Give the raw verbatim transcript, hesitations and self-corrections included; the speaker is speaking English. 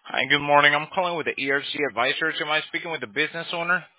Hi, good morning. I'm calling with the E R C Advisors. Am I speaking with the business owner?